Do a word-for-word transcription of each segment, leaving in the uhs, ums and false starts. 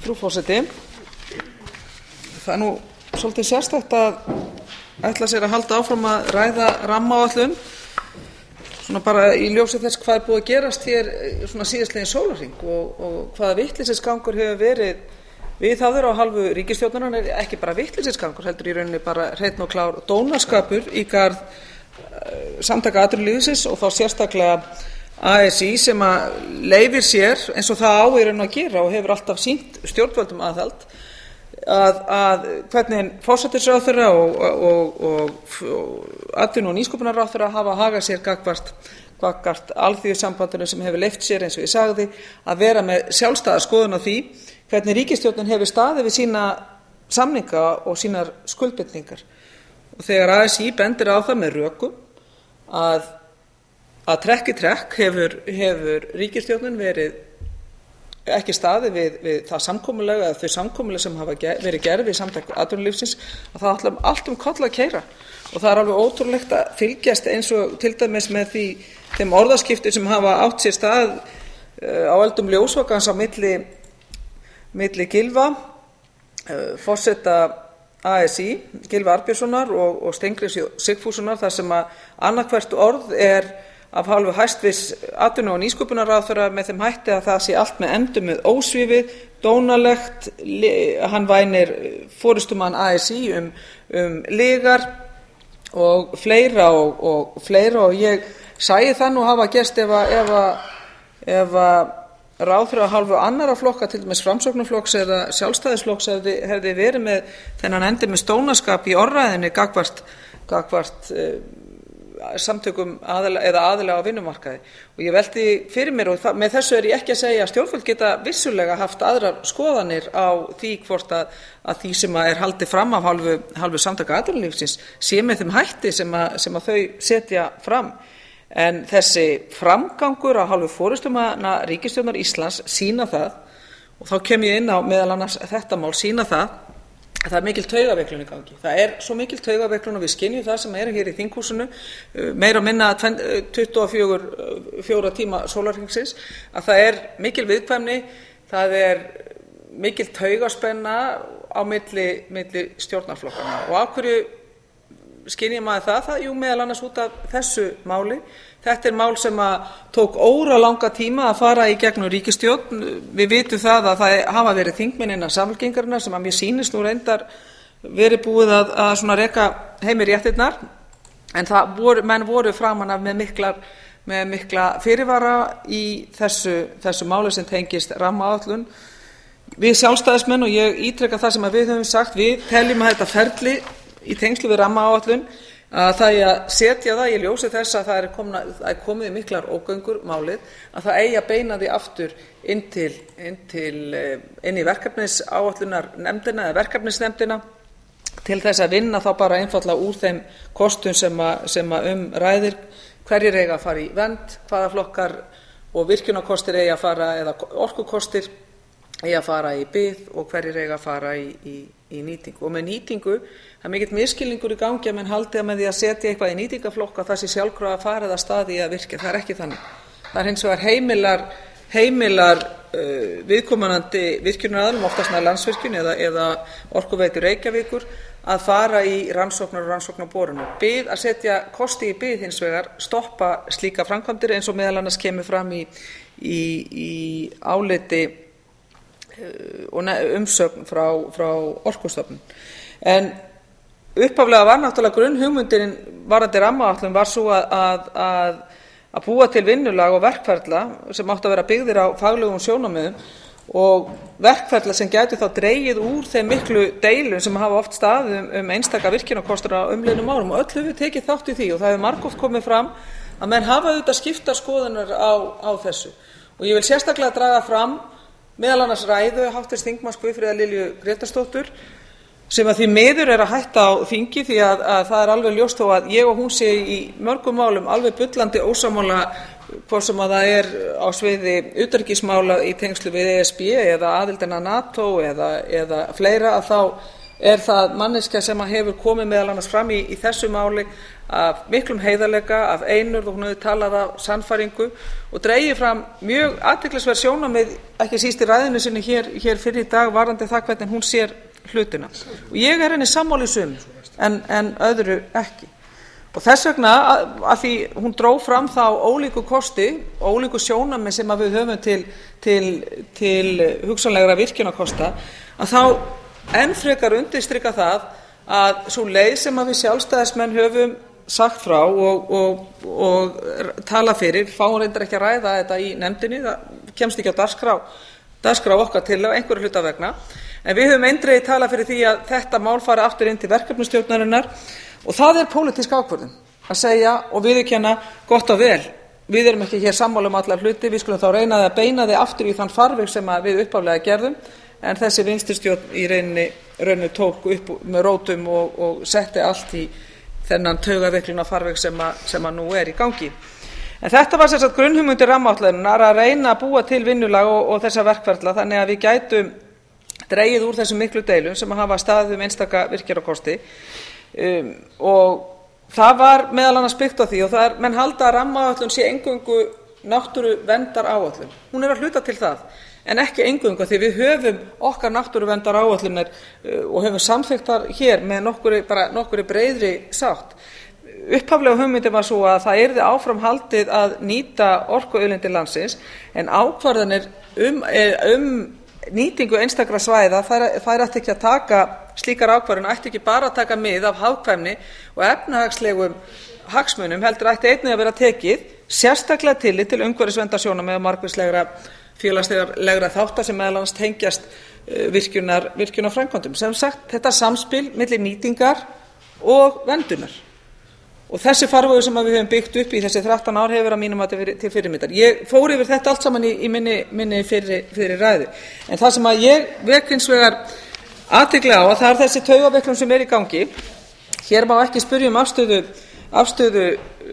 Frú forseti, það er nú svolítið sérstakt að ætla sér að halda áfram að ræða rammaáætlun svona bara í ljósi þess hvað er búið að gerast hér svona síðastliðinn sólarhring og, og hvaða vitleysisgangur hefur verið viðhafður á hálfu ríkisstjórnarinnar, ekki bara vitleysisgangur heldur í rauninni bara hreinn og klár dónaskapur í garð uh, samtaka atvinnulífsins og þá sérstaklega A S í sem að leyfir sér eins og það á í raun að gera og hefur alltaf sýnt stjórnvöldum aðhald að, að hvernig forsætisráðherra og, og, og, og atvinnu- og nýsköpunarráðherra hafa hagað sér gagnvart gagnvart alþýðusambandinu sem hefur leyft sér eins og ég sagði að vera með sjálfstæða skoðun á því hvernig ríkisstjórnin hefur staðið við sína samninga og sínar skuldbindningar og þegar A S í bendir á það með rökum að að trekk í trekk hefur, hefur ríkisstjórnin verið ekki staðið við, við það samkomulag eða þau samkomulag sem hafa ger, verið gerð við samtök atvinnulífsins að það ætla allt um koll að keyra og það er alveg ótrúlegt að fylgjast eins og til dæmis með því þeim orðaskipti sem hafa átt sér stað uh, á öldum ljósvakans á milli milli Gylfa uh, forseta A S í, Gylfa Arnbjörnssonar og, og Steingríms Sigfússonar þar sem að annað hvert orð er af hálfu hæstvirts atvinnu- og nýsköpunarráðherra með þeim hætti að það sé allt með endum með ósvífið, dónalegt, hann vænir forystumann A S í um, um lygar og fleira og, og fleira og ég sæi það nú hafa gerst ef að, ef að, ef að ráðherra af hálfu annarra flokka, til dæmis Framsóknarflokks eða Sjálfstæðisflokks hefði, hefði verið með þennan endi með stónaskap í orðræðinni gagvart, gagvart uh, samtökum aðila, eða aðila á vinnumarkaði og ég velti fyrir mér og það, með þessu er ég ekki að segja að stjórnvöld geta vissulega haft aðrar skoðanir á því hvort að, að því sem að er haldið fram af hálfu, hálfu samtaka atvinnulífsins sé með þeim hætti sem að, sem að þau setja fram en þessi framgangur af hálfu forystumanna ríkisstjórnar Íslands sýna það og þá kem ég inn á meðal annars þetta mál sýna það það er mikil taugaveiklun í gangi. Það er svo mikil taugaveiklun og við skynjum það sem eru hér í þinghúsinu meira og minna tuttugu og fjóra tíma sólarhringsins að það er mikil viðkvæmni, það er mikil taugaspenna á milli, milli stjórnarflokkana og af hverju skynjum maður það? Það jú meðal annars út af þessu máli. Þetta er mál sem að tók óralanga tíma að fara í gegnum ríkisstjórn. Við vitum það að það hafa verið þingmenn innan Samfylkingarinnar sem að mér sýnist nú reyndar verið búið að, að svona reka heim í réttirnar en það voru, menn voru framan af með miklar með mikla fyrirvara í þessu, þessu máli sem tengist rammaáætlun. Við Sjálfstæðismenn og ég ítreka það sem að við höfum sagt, við teljum að þetta ferli í tengslu við rammaáætlun að það eigi að setja það í ljósi þess að það er, komna, það er komið í miklar ógöngur málið að það eigi að beina því aftur inn til inn, til, inn í verkefnisáætlunarnefndina eða verkefnisnefndina til þess að vinna þá bara einfaldlega úr þeim kostum sem að, sem að um ræðir hverjir eiga að fara í vernd, hvaða flokkar og virkjunarkostir eiga að fara eða orkukostir eiga að fara í bið og hverjir eiga að fara í, í, í nýtingu og með nýtingu það er mikill misskilningur í gangi að menn haldi að með því að setja eitthvað í nýtingaflokk að það sé sjálfkrafa að fara það staði í að virka. Það er ekki þannig. Það er hins vegar heimilar, heimilar uh, viðkomandi virkjunaraðilum, oftast nær Landsvirkjun eða, eða Orkuveitu Reykjavíkur, að fara í rannsóknar og rannsóknarborunum. Bið að setja kosti í bið hins vegar, stoppa slíka framkvæmdir eins og meðal annars kemur fram í, í, í áliti uh, og umsögn frá, frá Orkustofnun. En upphaflega var náttúrulega grunnhugmyndin varðandi rammaáætlun var svo að, að, að, að búa til vinnulag og verkferla sem áttu að vera byggðir á faglegum sjónarmiðum og verkferla sem gætu þá dregið úr þeim miklu deilum sem hafa oft staðið um, um einstaka virkjunarkostur á umliðnum árum og öll hefur tekið þátt í því og það hefur margoft komið fram að menn hafa auðvitað skiptar skoðanir á, á þessu og ég vil sérstaklega draga fram meðal annars ræðu háttvirts þingmanns Guðfríðar Lilju Grétarsdóttur sem að því miður er að hætta á þingi því að, að það er alveg ljóst þó að ég og hún sé í mörgum málum alveg bullandi ósammála hvort sem að það er á sviði utanríkismála í tengslu við E S B eða aðildina NATO eða, eða fleira að þá er það manneskja sem hefur komið meðal annars fram í, í þessu máli af miklum heiðarleika, af einurð, og hún hefur talað af sannfæringu og dregið fram mjög athyglisverð sjónarmið, ekki síst í ræðunni sinni hér, hér fyrir í dag, varðandi það hvernig hún sér hlutina. Og ég er henni sammála í sumu en, en öðru ekki. Og þess vegna, að, að því hún dró fram þá ólíku kosti, ólíku sjónarmið sem við höfum til, til, til hugsanlegra virkjunarkosta, að þá enn frekar undirstrika það að sú leið sem að við sjálfstæðismenn höfum sagt frá og, og, og tala fyrir, fáum reyndar ekki að ræða þetta í nefndinni, það kemst ekki á dagskrá, dagskrá okkar til á einhverju hluta vegna, en við höfum eindregið talað fyrir því að þetta mál fari aftur inn til verkefnastjórnarinnar og það er pólitísk ákvörðun að segja og viðurkenna gott og vel, við erum ekki hér sammála um alla hluti, við skulum þá reyna að beina þig aftur í þann farveg sem við upphaflega gerðum, en þessi vinstristjórn í rauninni, rauninni tók upp með rótum og, og setti allt í þennan taugaveikluna farveg sem, a, sem að nú er í gangi. En þetta var sem sagt grunnhugmyndir rammaáætlunarinnar að reyna að búa til vinnulag og, og þessa verkferla þannig að við gætum dregið úr þessum miklu deilum sem að hafa staðið um einstaka virkjunarkosti um, og það var meðal annars byggt á því og það er, menn halda að rammaáætlun sé eingöngu náttúruverndaráætlun. Hún er að hluta til það, en ekki eingöngu því við höfum okkar náttúruverndaráætlanir uh, og höfum samþykktar hér með nokkuri, bara nokkuri breiðri sátt. Upphaflega hugmyndin var svo að það yrði áfram haldið að nýta orkuauðlindir landsins, en ákvarðanir um, um nýtingu einstakra svæða, þær ætti ekki að taka slíkar ákvarðanir, ætti ekki bara að taka mið af hagkvæmni og efnahagslegum hagsmunum, heldur ætti einnig að vera tekið sérstaklega tillit til umhverfisverndarsjónarmiða og margvíslegra félagslegra þátta sem meðal annars tengjast virkjunar, virkjunarframkvæmdum. Sem sagt, þetta samspil milli nýtingar og verndunar. Og þessi farvegur sem við höfum byggt upp í þessi þrettán ár hefur að mínum að til fyrirmyndar. Ég fór yfir þetta allt saman í, í minni, minni fyrir, fyrir ræðu. En það sem að ég vek hins vegar athygli á, að það er þessi taugaveiklun sem er í gangi. Hér má ekki spyrja um afstöðu, afstöðu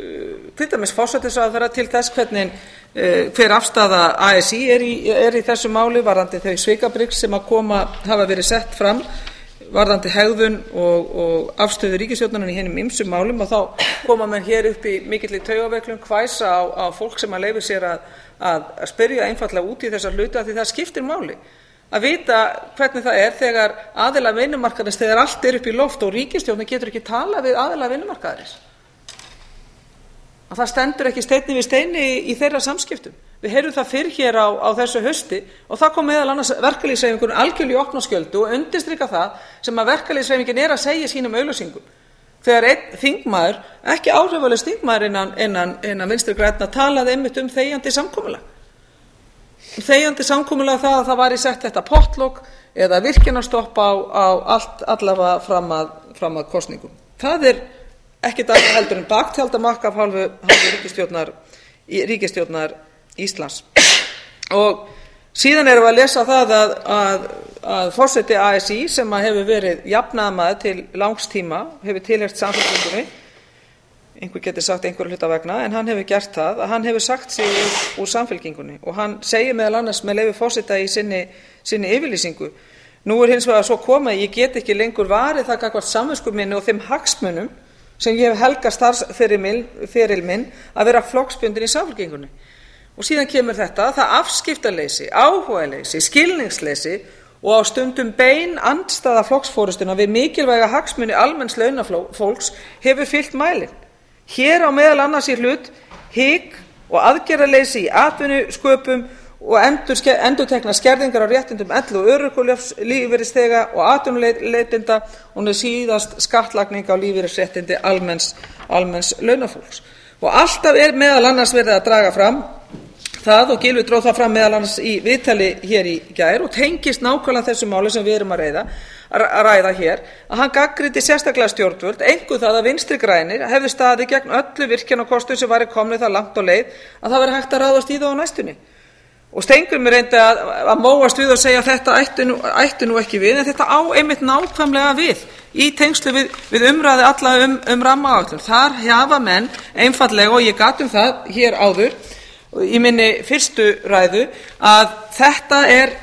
til dæmis forsætisráðherra til þess hvernig uh, hver afstaða A S í er í, er í þessu máli varðandi þau svikabriggs sem að koma hafa verið sett fram varðandi hegðun og, og afstöðu ríkisstjórnarinnar í hinum ýmsum málum og þá koma menn hér upp í mikilli taugaveiklun, hvæsa á, á fólk sem að leyfi sér að, að, að spyrja einfaldlega út í þessar hluti af því það skiptir máli að vita hvernig það er þegar aðila vinnumarkaðarins, þegar allt er upp í loft og ríkisstjórnin getur ekki tala við aðila vinnumarkaðarins. Að það stendur ekki steini við steini í, í þeirra samskiptum. Við heyrum það fyrr hér á, á þessu hausti og það kom meðal annars verkalýðshreyfingin algjörlega í opna skjöldu og undirstrika það sem að verkalýðshreyfingin er að segja sínum auglýsingum. Þegar einn þingmaður, ekki áhrifalaus þingmaður innan, innan, innan Vinstri grænna talaði einmitt um þegjandi samkomulag. Þegjandi samkomulag það að það væri sett þetta pottlok eða virkjunarstopp á, á allt allavega fram að, fram að kosningum. Það er ekkert annað heldur en baktjaldamakk af hálfu, hálfu ríkisstjórnar, ríkisstjórnar Íslands. Og síðan erum við að lesa það að, að, að forseti A S í sem að hefur verið jafnaðarmaður til langs tíma, hefur tilheyrt Samfylkingunni, einhver getur sagt einhverju hluta vegna, en hann hefur gert það, að hann hefur sagt sig úr, úr Samfylkingunni og hann segir meðal annars með leyfi forseta í sinni, sinni yfirlýsingu. Nú er hins vegar svo komið, ég get ekki lengur varið það gagnvart samvisku minni og þeim hagsmunum sem ég hef helgað starfsferil minn að vera flokksbundin í Samfylkingunni. Og síðan kemur þetta, það afskiptaleysi, áhugaleysi, skilningsleysi og á stundum bein andstaða flokksforystuna við mikilvæga hagsmuni almenns launafólks hefur fylgt mælinn. Hér á meðal annars í hlut hik og aðgerðaleysi í atvinnusköpum og endur, endurtekna skerðingar á réttindum elli- og örorkulífeyrisþega og atvinnuleitenda og nú síðast skattlagning á lífeyrisréttindi almenns, almenns launafólks. Og alltaf er meðal annars verið að draga fram það og Gylfi dró það fram meðal annars í viðtali hér í gær og tengist nákvæmlega þessu máli sem við erum að ræða, að ræða hér, að hann gagnrýndi sérstaklega stjórnvöld, einkum það að Vinstri grænir hefði staðið gegn öllu virkjunarkostum sem væri komnir það langt á leið að það væri hægt að ráðast í það á næstunni. Og Steingrímur reyndi að, að móast við og segja að þetta ætti nú, ætti nú ekki við, en þetta á einmitt nákvæmlega við í tengslu við, við umræði alla um, um rammaáætlun. Þar hafa menn einfaldlega, og ég gat um það hér áður, í minni fyrstu ræðu, að þetta er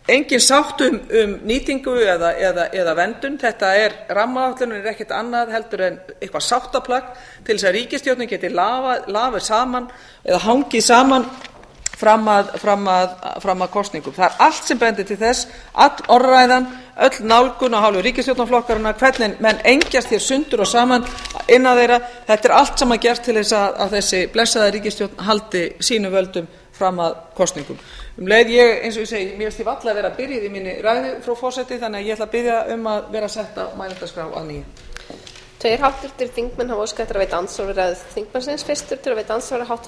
engin sátt um, um nýtingu eða, eða, eða verndun. Þetta er rammaáætlunin er ekkert annað heldur en eitthvað sáttaplagg til þess að ríkisstjórnin geti lafað, lafað saman eða hangið saman fram að, fram að, fram að kosningum. Það er allt sem bendir til þess, all orðræðan, öll nálgun á hálfu ríkisstjórnarflokkarinnar, hvernig menn engjast hér sundur og saman innan þeirra. Þetta er allt saman gert til þess að, að þessi blessaða ríkisstjórn haldi sínum völdum fram að kosningum. Um leið ég, eins og ég segi, mér finnst ég varla að vera byrjuð í minni ræðu, frú forseti, þannig að ég ætla að biðja um að vera sett á mælendaskrá að nýju. Tveir háttvirtir þingmenn hafa óskað eftir að veita andsvar við ræðu þingmannsins. Fyrstur til að veita andsvar er háttvirtur